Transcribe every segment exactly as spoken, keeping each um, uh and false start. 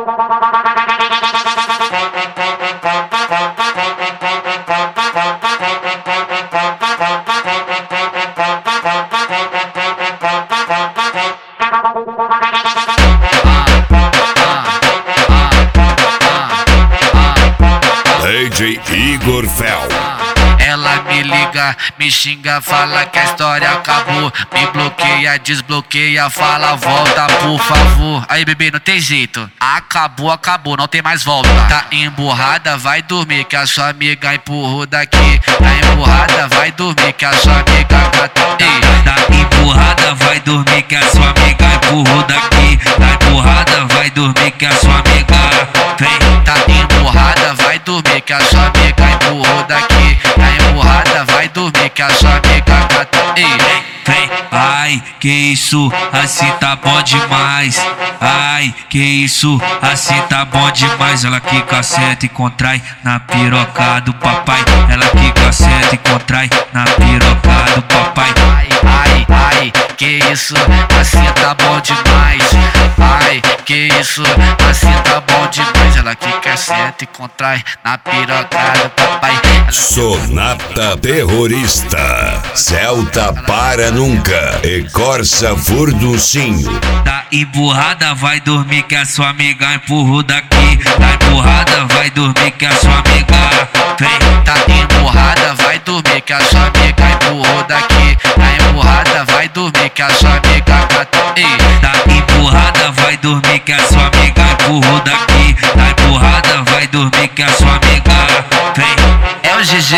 D J Igor Fel. Ela me liga, me xinga, fala que a história acabou. Me bloqueia, desbloqueia, fala volta por favor. Aí bebê, não tem jeito, acabou, acabou, não tem mais volta. Tá emburrada, vai dormir que a sua amiga empurrou daqui. Tá emburrada, vai dormir que a sua amiga bateu. Tá emburrada, vai dormir que a sua amiga empurrou daqui. Tá emburrada, vai dormir que a sua amiga vem. Tá emburrada, vai dormir que a sua amiga empurrou daqui. Tá emburrada, vai dormir que a sua amiga bateu. Vem, vem, ai, que isso, assim tá bom demais. Ai, que isso, assim tá bom demais. Ela quica, senta e contrai na piroca do papai. Ela quica, senta e contrai na piroca do papai. Ai, ai, ai, que isso, assim tá bom demais. Ai, que isso, assim tá bom demais. Ela quica, senta e contrai na piroca do papai. Sonata terrorista, Celta para nunca e Corsa Furducinho. Tá emburrada, vai dormir que a sua amiga empurrou daqui. Tá emburrada, vai dormir que a sua amiga vem. Tá emburrada, vai dormir que a sua amiga empurrou daqui. Tá emburrada, vai dormir que a sua amiga bateu. Tá emburrada, vai dormir que a sua amiga empurrou daqui. Tá emburrada, vai dormir que a sua amiga vem. É o G G,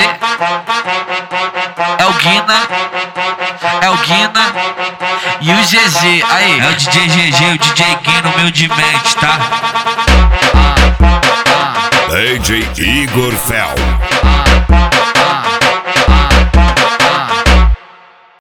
é o Guina, é o Guina e o G G. Aí, é o D J G G, o D J Guina, meu de match, tá? D J Igor Fel.